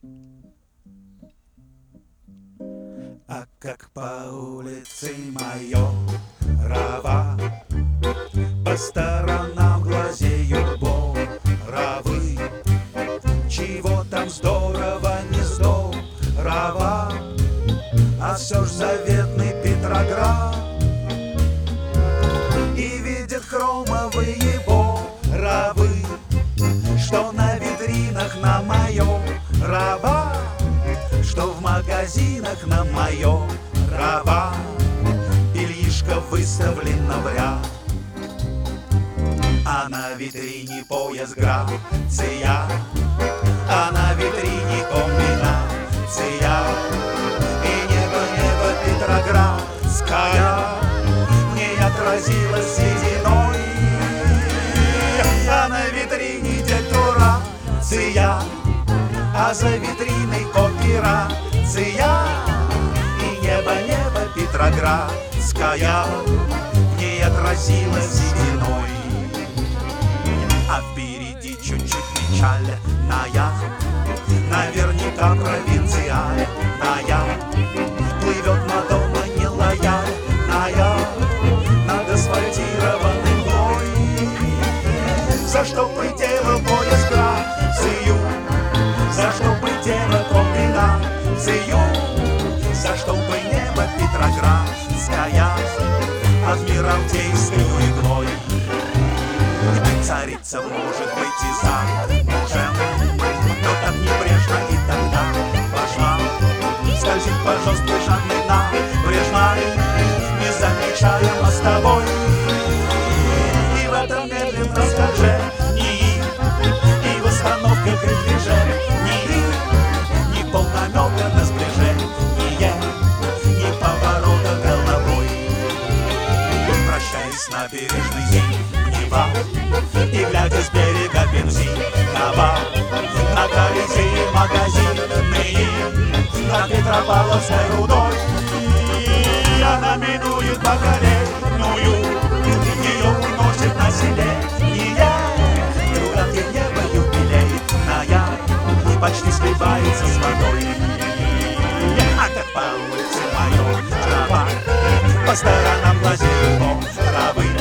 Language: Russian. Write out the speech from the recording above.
А как по улице моё рава, по сторонам глазеют боровы. Чего там здорово, не здорово, а все ж заветный Петроград. И видят хромовые боровы, что на витринах на моё рава, что в магазинах на моё рава. Бельишко выставлено в ряд, а на витрине пояс Грация, а на витрине комбинация. И небо Петроградская не отразилось сединой, а на витрине декорация, а за витриной операция. И небо Петроградская не отразилась сединой. А впереди чуть-чуть печальная, наверняка провинциальная. Плывет Мадонна нелояльная над асфальтированным мной. За что бы дело пояс Грацию, за что бы дело комбинацию, за что бы небо Петроградская адмиралтейскую иглой. Царица может быть и замужем, но так небрежно и тогда пошла скользить по жесткой жадной набрежной, не замечая мостовой. И в этом медленном скольжении, и в остановках и движении ни полнамека на сближение, ни поворота головой. Прощаясь с набережной Зимнего и глядя с берега Бензинова на Колизей магазинные, на Петропавловской рудой. Она минует Поколенную, ее уносит население. Туда, где небо юбилейная почти сливается с водой. А как по улице моё трава, по сторонам глазеют боровы.